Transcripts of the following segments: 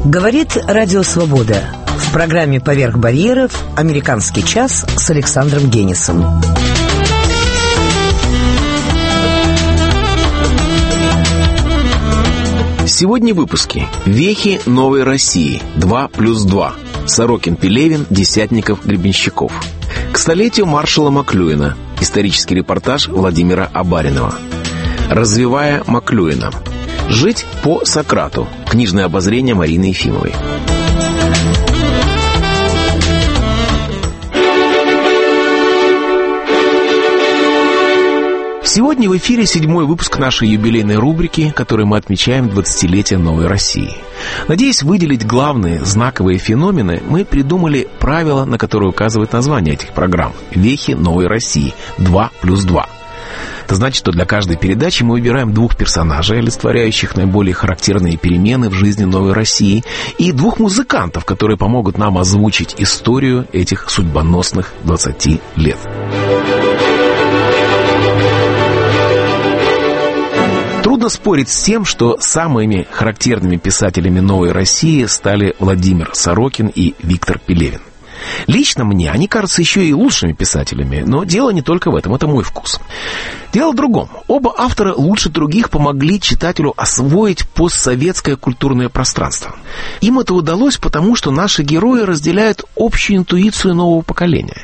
Говорит Радио Свобода. В программе «Поверх барьеров» «Американский час» с Александром Генисом. Сегодня в выпуске. Вехи новой России. 2+2. Сорокин-Пелевин, Десятников-Гребенщиков. К столетию маршала Маклюина. Исторический репортаж Владимира Абаринова. Развивая Маклюина. Жить по Сократу. Книжное обозрение Марины Ефимовой. Сегодня в эфире 7-й выпуск нашей юбилейной рубрики, которой мы отмечаем 20-летие новой России. Надеясь выделить главные знаковые феномены, мы придумали правила, на которые указывает название этих программ. Вехи новой России. 2+2. Это значит, что для каждой передачи мы выбираем двух персонажей, олицетворяющих наиболее характерные перемены в жизни новой России, и двух музыкантов, которые помогут нам озвучить историю этих судьбоносных 20 лет. Трудно спорить с тем, что самыми характерными писателями новой России стали Владимир Сорокин и Виктор Пелевин. Лично мне они кажутся еще и лучшими писателями, но дело не только в этом, это мой вкус. Дело в другом. Оба автора лучше других помогли читателю освоить постсоветское культурное пространство. Им это удалось потому, что наши герои разделяют общую интуицию нового поколения.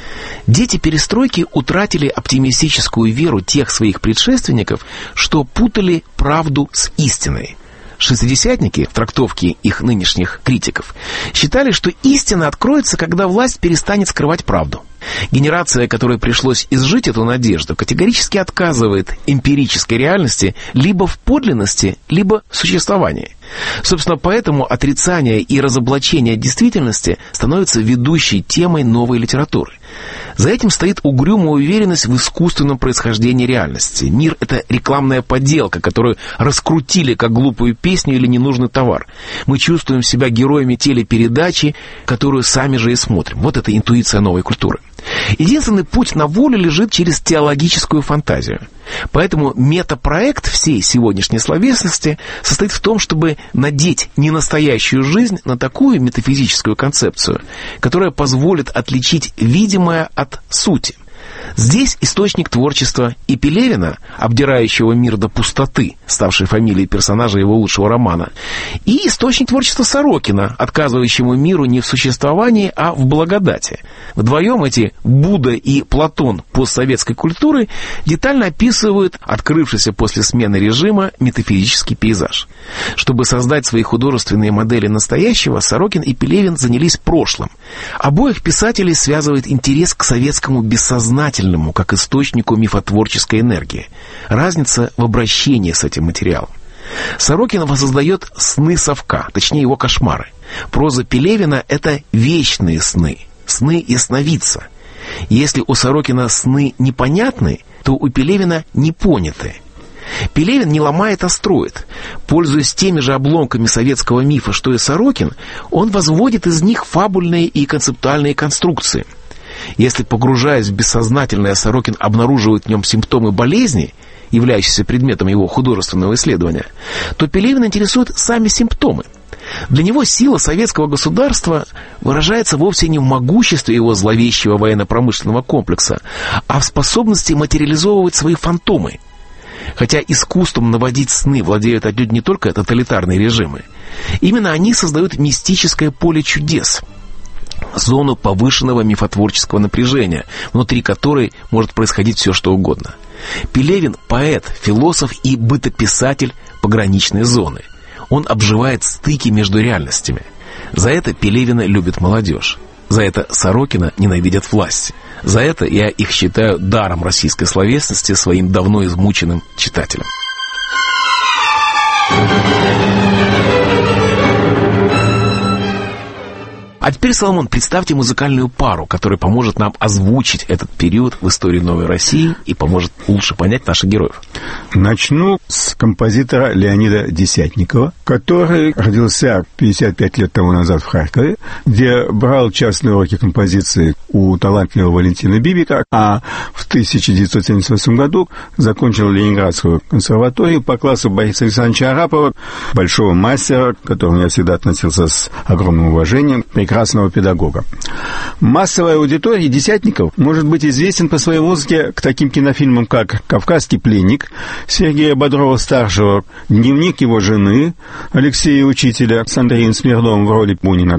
Дети перестройки утратили оптимистическую веру тех своих предшественников, что путали правду с истиной. Шестидесятники, в трактовке их нынешних критиков, считали, что истина откроется, когда власть перестанет скрывать правду. Генерация, которой пришлось изжить эту надежду, категорически отказывает эмпирической реальности либо в подлинности, либо в существовании. Собственно, поэтому отрицание и разоблачение действительности становятся ведущей темой новой литературы. За этим стоит угрюмая уверенность в искусственном происхождении реальности. Мир — это рекламная подделка, которую раскрутили как глупую песню или ненужный товар. Мы чувствуем себя героями телепередачи, которую сами же и смотрим. Вот это интуиция новой культуры. Единственный путь на волю лежит через теологическую фантазию. Поэтому метапроект всей сегодняшней словесности состоит в том, чтобы надеть ненастоящую жизнь на такую метафизическую концепцию, которая позволит отличить видимое от сути. Здесь источник творчества и Пелевина, обдирающего мир до пустоты, ставшей фамилией персонажа его лучшего романа, и источник творчества Сорокина, отказывающему миру не в существовании, а в благодати. Вдвоем эти Будда и Платон постсоветской культуры детально описывают открывшийся после смены режима метафизический пейзаж. Чтобы создать свои художественные модели настоящего, Сорокин и Пелевин занялись прошлым. Обоих писателей связывает интерес к советскому бессознательному, как источнику мифотворческой энергии. Разница в обращении с этим материалом. Сорокин воссоздает сны совка, точнее его кошмары. Проза Пелевина — это вечные сны, сны ясновидца. Если у Сорокина сны непонятны, то у Пелевина непоняты. Пелевин не ломает, а строит. Пользуясь теми же обломками советского мифа, что и Сорокин, он возводит из них фабульные и концептуальные конструкции. Если, погружаясь в бессознательное, Сорокин обнаруживает в нем симптомы болезни, являющиеся предметом его художественного исследования, то Пелевин интересует сами симптомы. Для него сила советского государства выражается вовсе не в могуществе его зловещего военно-промышленного комплекса, а в способности материализовывать свои фантомы. Хотя искусством наводить сны владеют отнюдь не только тоталитарные режимы. Именно они создают мистическое поле чудес, зону повышенного мифотворческого напряжения, внутри которой может происходить все, что угодно. Пелевин – поэт, философ и бытописатель пограничной зоны. Он обживает стыки между реальностями. За это Пелевина любит молодежь. За это Сорокина ненавидят власти. За это я их считаю даром российской словесности своим давно измученным читателям. А теперь, Соломон, представьте музыкальную пару, которая поможет нам озвучить этот период в истории Новой России и поможет лучше понять наших героев. Начну с композитора Леонида Десятникова, который родился 55 лет тому назад в Харькове, где брал частные уроки композиции у талантливого Валентина Бибика, а в 1978 году закончил Ленинградскую консерваторию по классу Бориса Александровича Арапова, большого мастера, к которому я всегда относился с огромным уважением, прекрасного педагога. Массовая аудитория Десятников может быть известен по своей музыке к таким кинофильмам, как «Кавказский пленник» Сергея Бодрова-старшего, «Дневник его жены» Алексея Учителя с Андреем Смирновым в роли Бунина,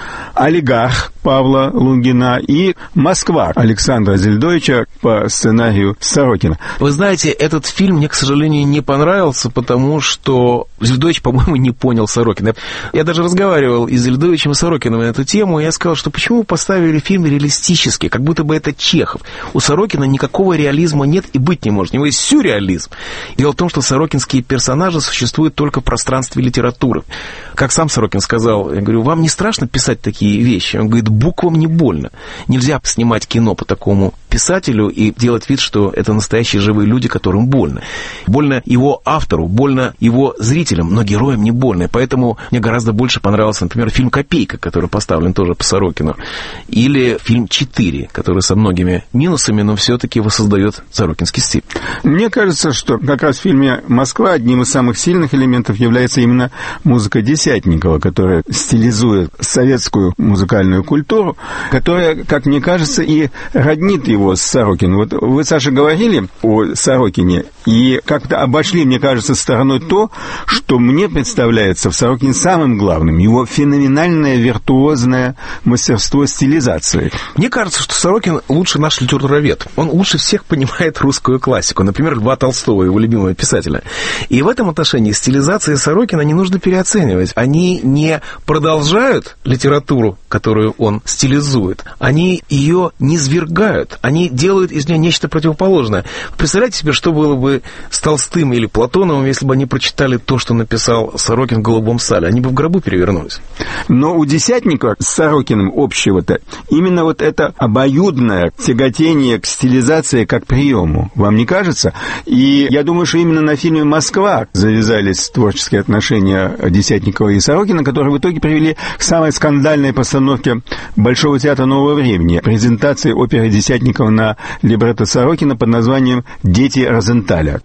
«Олигарх» Павла Лунгина и «Москва» Александра Зельдовича по сценарию Сорокина. Вы знаете, этот фильм мне, к сожалению, не понравился, потому что Зельдович, по-моему, не понял Сорокина. Я даже разговаривал и с Зельдовичем, и с Сорокиным на эту тему, и я сказал, что почему вы поставили фильм реалистический, как будто бы это Чехов. У Сорокина никакого реализма нет и быть не может. У него есть сюрреализм. Дело в том, что сорокинские персонажи существуют только в пространстве литературы. Как сам Сорокин сказал, я говорю, вам не страшно писать такие вещи? Он говорит, буквам не больно. Нельзя снимать кино по такому писателю и делать вид, что это настоящие живые люди, которым больно. Больно его автору, больно его зрителям, но героям не больно. И поэтому мне гораздо больше понравился, например, фильм «Копейка», который поставлен тоже по Сорокину, или фильм «4», который со многими минусами, но все-таки воссоздает сорокинский стиль. Мне кажется, что как раз в фильме «Москва» одним из самых сильных элементов является именно музыка Десятникова, которая стилизует советскую музыкальную культуру, которая, как мне кажется, и роднит его с Сорокиным. Вот вы, Саша, говорили о Сорокине, и как-то обошли, мне кажется, стороной то, что мне представляется в Сорокине самым главным, его феноменальное виртуозное мастерство стилизации. Мне кажется, что Сорокин лучше наш литературовед. Он лучше всех понимает русскую классику, например, Льва Толстого, его любимого писателя. И в этом отношении стилизации Сорокина не нужно переоценивать. Они не продолжают литературу, которую он стилизует, они ее низвергают, они делают из нее нечто противоположное. Представляете себе, что было бы с Толстым или Платоновым, если бы они прочитали то, что написал Сорокин в «Голубом сале»? Они бы в гробу перевернулись. Но у Десятникова с Сорокиным общего-то именно вот это обоюдное тяготение к стилизации как приему. Вам не кажется? И я думаю, что именно на фильме «Москва» завязались творческие отношения Десятникова и Сорокина, которые в итоге привели к самой скандальной постановке Большого театра нового времени, презентации оперы Десятникова на либретто Сорокина под названием «Дети Розенталя».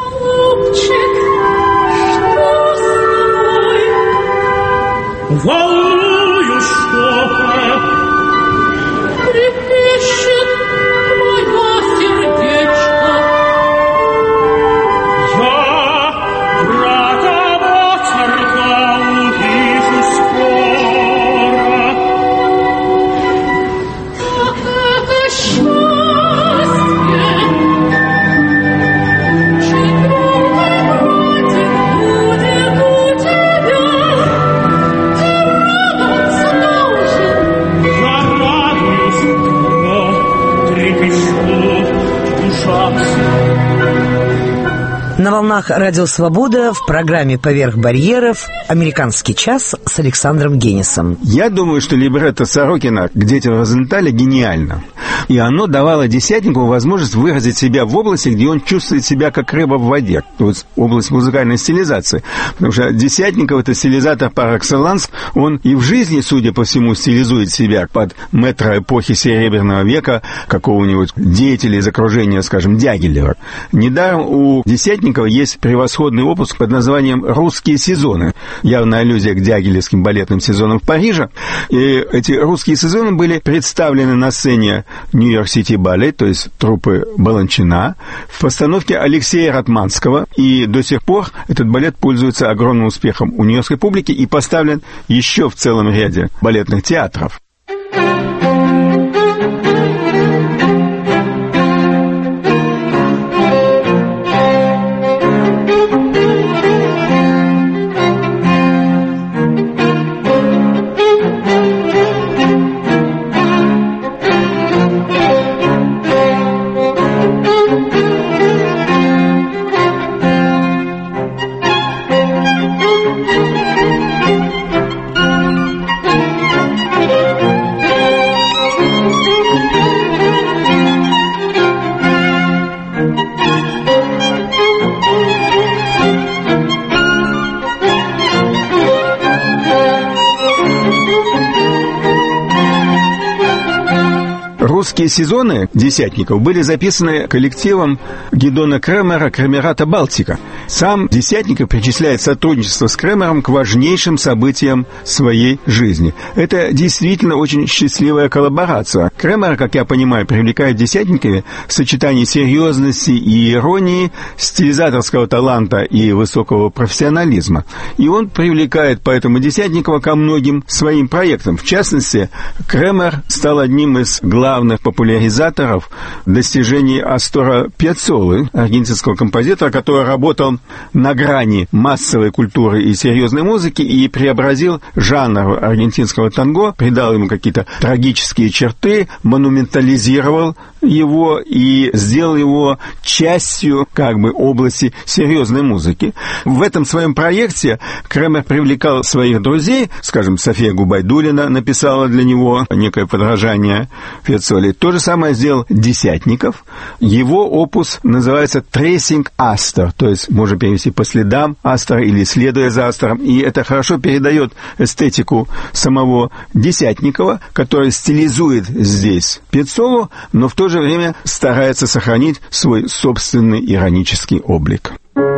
Волнуюсь, что-то трепещет мое сердечко. Я брата Моцарта увижу скоро. А это счастье, чей долгой братик будет у тебя. На волнах Радио Свобода в программе «Поверх барьеров» «Американский час» с Александром Генисом. Я думаю, что либретто Сорокина к «Детям Розенталя» гениально. И оно давало Десятникову возможность выразить себя в области, где он чувствует себя как рыба в воде. Вот область музыкальной стилизации. Потому что Десятников — это стилизатор пар экселанс. Он и в жизни, судя по всему, стилизует себя под мэтра эпохи Серебряного века, какого-нибудь деятеля из окружения, скажем, Дягилева. Недаром у Десятникова есть превосходный опус под названием «Русские сезоны». Явная аллюзия к дягилевским балетным сезонам в Париже. И эти русские сезоны были представлены на сцене Нью-Йорк-Сити Балет, то есть труппы Баланчина, в постановке Алексея Ратманского. И до сих пор этот балет пользуется огромным успехом у нью-йоркской публики и поставлен еще в целом ряде балетных театров. Русские сезоны «Десятников» были записаны коллективом Гидона Кремера «Кремерата Балтика». Сам Десятников причисляет сотрудничество с Кремером к важнейшим событиям своей жизни. Это действительно очень счастливая коллаборация. Кремер, как я понимаю, привлекает в Десятникове сочетание серьезности и иронии, стилизаторского таланта и высокого профессионализма. И он привлекает поэтому Десятникова ко многим своим проектам. В частности, Кремер стал одним из главных популяризаторов достижений Астора Пьяццолы, аргентинского композитора, который работал на грани массовой культуры и серьезной музыки и преобразил жанр аргентинского танго, придал ему какие-то трагические черты, монументализировал его и сделал его частью области серьезной музыки. В этом своем проекте Кремер привлекал своих друзей, скажем, София Губайдуллина написала для него некое подражание Пьяццоле. То же самое сделал Десятников. Его опус называется «Tracing Astor», то есть можно перевести «по следам Астора» или «следуя за Астором». И это хорошо передает эстетику самого Десятникова, который стилизует здесь Пьяццолу, но в то же время старается сохранить свой собственный иронический облик.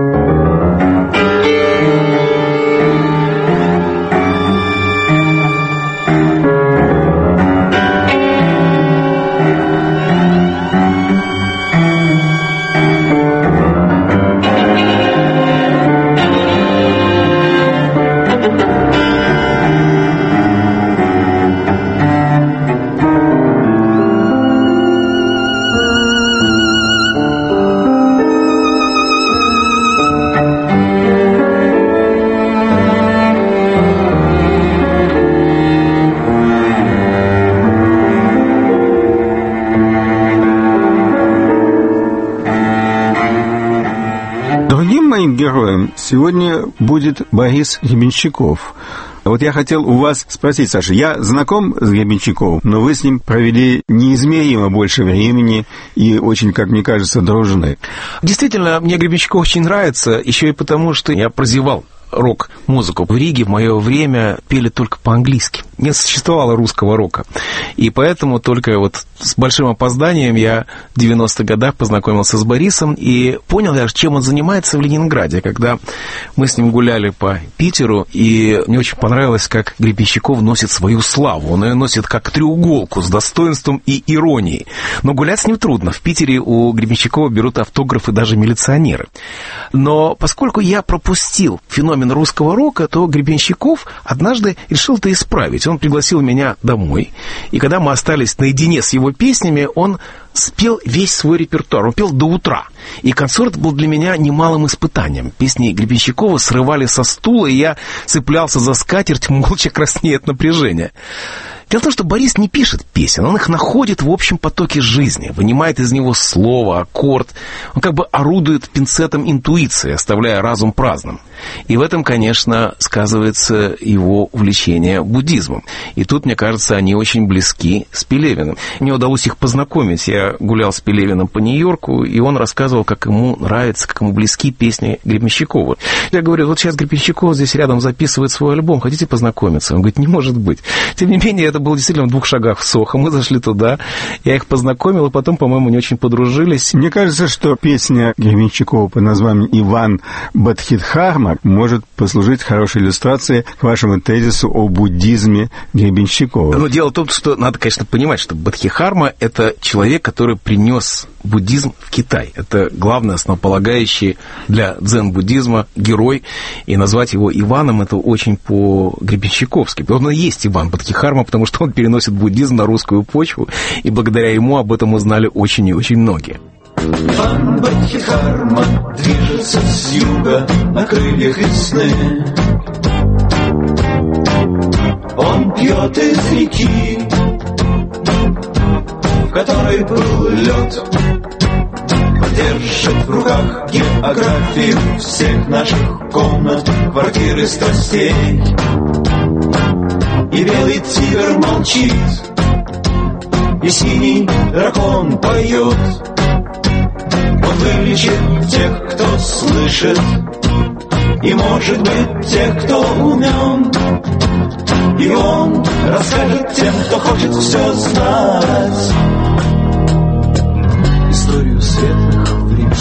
Моим героем сегодня будет Борис Гребенщиков. Вот я хотел у вас спросить, Саша, я знаком с Гребенщиковым, но вы с ним провели неизмеримо больше времени и очень, как мне кажется, дружны. Действительно, мне Гребенщиков очень нравится, еще и потому, что я прозевал рок-музыку. В Риге в мое время пели только по-английски. Не существовало русского рока. И поэтому только вот с большим опозданием я в 90-х годах познакомился с Борисом и понял, чем он занимается в Ленинграде. Когда мы с ним гуляли по Питеру, и мне очень понравилось, как Гребенщиков носит свою славу. Он ее носит как треуголку с достоинством и иронией. Но гулять с ним трудно. В Питере у Гребенщикова берут автографы даже милиционеры. Но поскольку я пропустил феномен русского рока, то Гребенщиков однажды решил это исправить. Он пригласил меня домой, и когда мы остались наедине с его песнями, он спел весь свой репертуар. Он пел до утра. И концерт был для меня немалым испытанием. Песни Гребенщикова срывали со стула, и я цеплялся за скатерть, молча краснея от напряжения. Дело в том, что Борис не пишет песен, он их находит в общем потоке жизни, вынимает из него слово, аккорд. Он как бы орудует пинцетом интуиции, оставляя разум праздным. И в этом, конечно, сказывается его увлечение буддизмом. И тут, мне кажется, они очень близки с Пелевиным. Мне удалось их познакомить. Я гулял с Пелевиным по Нью-Йорку, и он рассказывал, как ему нравится, как ему близки песни Гребенщикова. Я говорю, вот сейчас Гребенщиков здесь рядом записывает свой альбом, хотите познакомиться? Он говорит, не может быть. Тем не менее, это было действительно в 2 шагах в Сохо. Мы зашли туда, я их познакомил, и потом, по-моему, не очень подружились. Мне кажется, что песня Гребенщикова под названием «Иван Бодхидхарма» может послужить хорошей иллюстрацией к вашему тезису о буддизме Гребенщикова. Но дело в том, что надо, конечно, понимать, что Бодхидхарма – это человек, который принес буддизм в Китай. Это главный основополагающий для дзен-буддизма герой, и назвать его Иваном – это очень по-гребенщиковски. Он и есть Иван Бодхидхарма, потому что он переносит буддизм на русскую почву, и благодаря ему об этом узнали очень и очень многие. Иван Бодхидхарма движется с юга на крыльях весны. Он пьет из реки, в которой был лед. Он держит в руках географию всех наших комнат, квартир и страстей. И белый тигр молчит, и синий дракон поет. Он вылечит тех, кто слышит, и, может быть, тех, кто умен. И он расскажет тем, кто хочет все знать. бесцветных времен.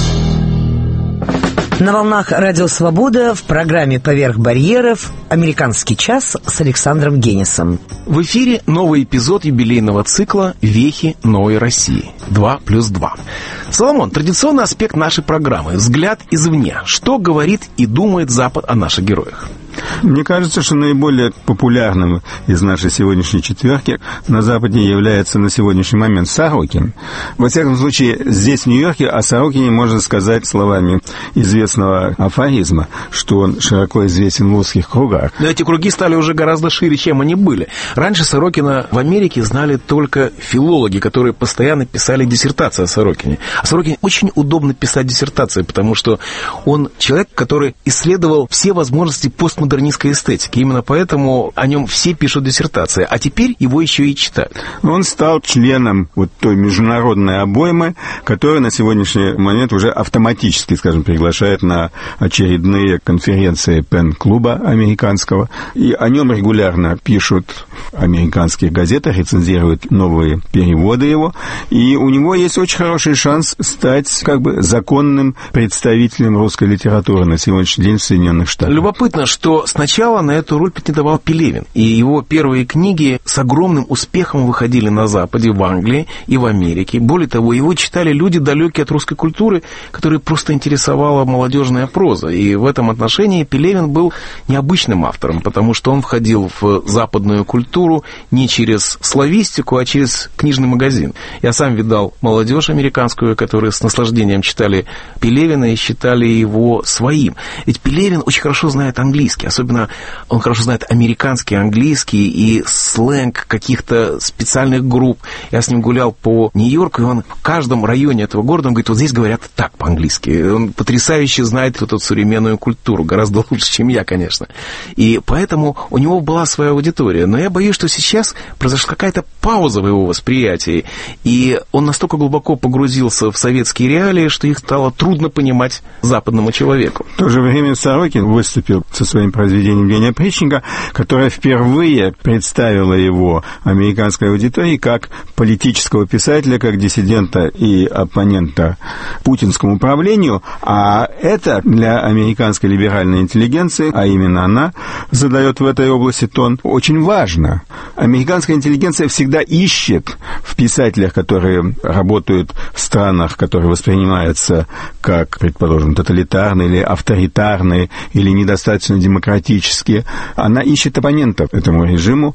На волнах Радио Свобода в программе «Поверх барьеров» «Американский час» с Александром Генисом. В эфире новый эпизод юбилейного цикла «Вехи новой России» 2+2. Соломон, традиционный аспект нашей программы – взгляд извне. Что говорит и думает Запад о наших героях? Мне кажется, что наиболее популярным из нашей сегодняшней четверки на Западе является на сегодняшний момент Сорокин. Во всяком случае, здесь, в Нью-Йорке, о Сорокине можно сказать словами известного афоризма, что он широко известен в узких кругах. Но эти круги стали уже гораздо шире, чем они были. Раньше Сорокина в Америке знали только филологи, которые постоянно писали диссертации о Сорокине. О Сорокине очень удобно писать диссертации, потому что он человек, который исследовал все возможности постмодернистской эстетики. Именно поэтому о нем все пишут диссертации, а теперь его еще и читают. Он стал членом вот той международной обоймы, которая на сегодняшний момент уже автоматически, скажем, приглашает на очередные конференции пен-клуба американского. И о нем регулярно пишут в американских газетах, рецензируют новые переводы его. И у него есть очень хороший шанс стать как бы законным представителем русской литературы на сегодняшний день в Соединенных Штатах. Любопытно, что сначала на эту роль претендовал Пелевин, и его первые книги с огромным успехом выходили на Западе, в Англии и в Америке. Более того, его читали люди, далекие от русской культуры, которые просто интересовала молодежная проза. И в этом отношении Пелевин был необычным автором, потому что он входил в западную культуру не через славистику, а через книжный магазин. Я сам видал молодежь американскую, которые с наслаждением читали Пелевина и считали его своим. Ведь Пелевин очень хорошо знает английский, особенно он хорошо знает американский английский и сленг каких-то специальных групп. Я с ним гулял по Нью-Йорку, и он в каждом районе этого города, он говорит, вот здесь говорят так по-английски. Он потрясающе знает эту современную культуру, гораздо лучше, чем я, конечно. И поэтому у него была своя аудитория. Но я боюсь, что сейчас произошла какая-то пауза в его восприятии, и он настолько глубоко погрузился в советские реалии, что их стало трудно понимать западному человеку. В то же время Сорокин выступил со своим произведением «День опричника», которое впервые представило его американской аудитории как политического писателя, как диссидента и оппонента путинскому правлению, а это для американской либеральной интеллигенции, а именно она задает в этой области тон, очень важно. Американская интеллигенция всегда ищет в писателях, которые работают в странах, которые воспринимаются как, предположим, тоталитарные или авторитарные, или недостаточно демократические, она ищет оппонентов этому режиму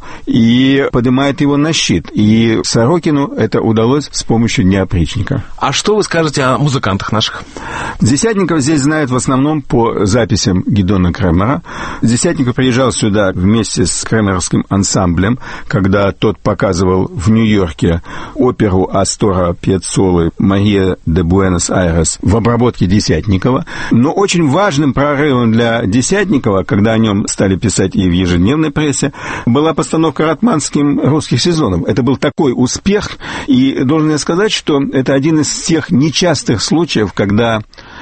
и поднимает его на щит. И Сорокину это удалось с помощью «Дня опричника». А что вы скажете о музыкантах наших? Десятников здесь знают в основном по записям Гидеона Кремера. Десятников приезжал сюда вместе с кремеровским ансамблем, когда тот показывал в Нью-Йорке оперу Астора Пьяццолы «Мария де Буэнос-Айрес» в обработке Десятникова. Но очень важным прорывом для Десятникова, когда о нем стали писать и в ежедневной прессе, была постановка Ратманским «Русских сезонов». Это был такой успех, и должен я сказать, что это один из тех нечастых случаев, когда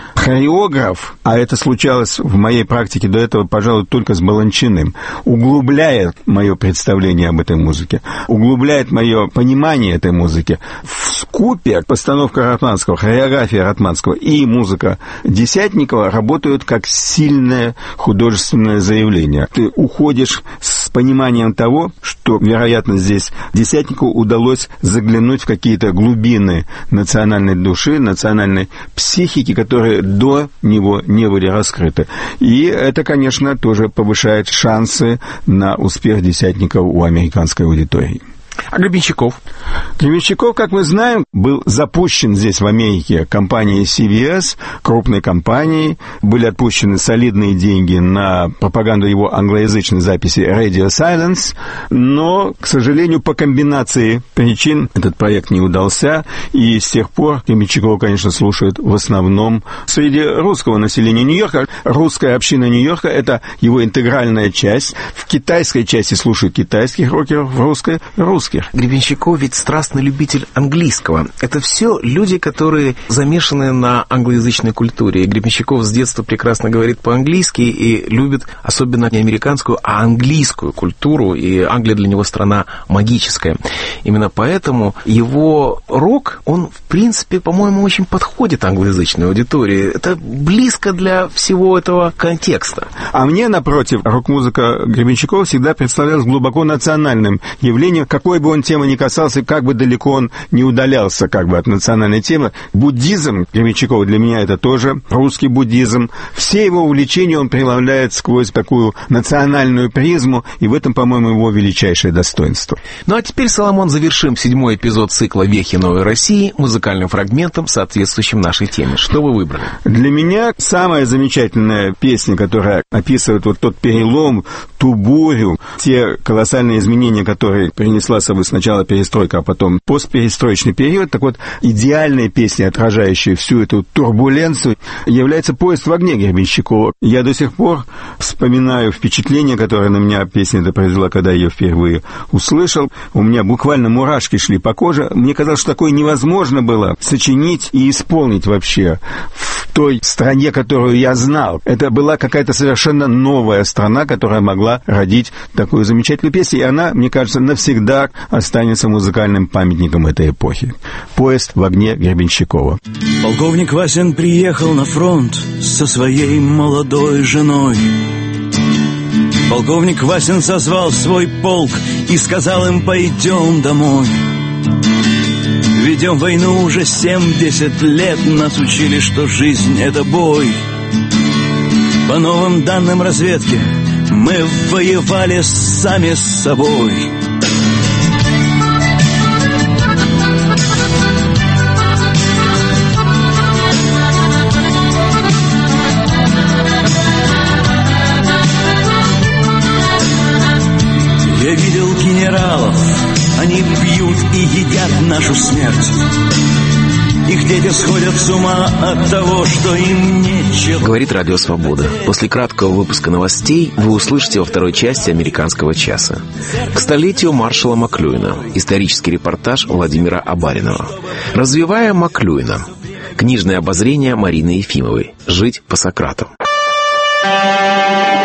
хореограф, а это случалось в моей практике до этого, пожалуй, только с Баланчиным, углубляет мое представление об этой музыке, углубляет мое понимание этой музыки. Вкупе постановка Ратманского, хореография Ратманского и музыка Десятникова работают как сильное художественное заявление. Ты уходишь с пониманием того, что, вероятно, здесь Десятникову удалось заглянуть в какие-то глубины национальной души, национальной психики, которые до него не были раскрыты. И это, конечно, тоже повышает шансы на успех Десятникова у американской аудитории. А Гребенщиков? Гребенщиков, как мы знаем, был запущен здесь, в Америке, компанией CBS, крупной компанией. Были отпущены солидные деньги на пропаганду его англоязычной записи Radio Silence. Но, к сожалению, по комбинации причин этот проект не удался. И с тех пор Гребенщикова, конечно, слушают в основном среди русского населения Нью-Йорка. Русская община Нью-Йорка — это его интегральная часть. В китайской части слушают китайских рокеров, в русской — русских. русских. Гребенщиков ведь страстный любитель английского. Это все люди, которые замешаны на англоязычной культуре. И Гребенщиков с детства прекрасно говорит по-английски и любит особенно не американскую, а английскую культуру. И Англия для него страна магическая. Именно поэтому его рок, он, в принципе, по-моему, очень подходит англоязычной аудитории. Это близко для всего этого контекста. А мне, напротив, рок-музыка Гребенщикова всегда представлялась глубоко национальным явлением, какой бы он темы ни касался, как бы далеко он не удалялся от национальной темы. Буддизм Гребенщикова для меня это тоже русский буддизм. Все его увлечения он преломляет сквозь такую национальную призму, и в этом, по-моему, его величайшее достоинство. Ну а теперь, Соломон, завершим 7-й эпизод цикла «Вехи новой России» музыкальным фрагментом, соответствующим нашей теме. Что вы выбрали? Для меня самая замечательная песня, которая описывает вот тот перелом, ту бурю, те колоссальные изменения, которые принесла с собой сначала перестройка, а потом постперестроечный период. Так вот, идеальная песня, отражающая всю эту турбуленцию, является «Поезд в огне» Гребенщикова. Я до сих пор вспоминаю впечатление, которое на меня песня эта произвела, когда я ее впервые услышал. У меня буквально мурашки шли по коже. Мне казалось, что такое невозможно было сочинить и исполнить вообще в той стране, которую я знал. Это была какая-то совершенно новая страна, которая могла родить такую замечательную песню, и она, мне кажется, навсегда останется музыкальным памятником этой эпохи. «Поезд в огне» Гребенщикова. Полковник Васин приехал на фронт со своей молодой женой. Полковник Васин созвал свой полк и сказал им: пойдем домой. Ведем войну уже 70 лет, нас учили, что жизнь — это бой. По новым данным разведки мы воевали сами с собой. Я видел генералов, они пьют и едят нашу смерть. Их дети сходят с ума от того, что им нечего. Говорит Радио Свобода. После краткого выпуска новостей вы услышите во второй части «Американского часа». К столетию маршала Маклюина. Исторический репортаж Владимира Абаринова. Развивая Маклюина. Книжное обозрение Марины Ефимовой. «Жить по Сократу».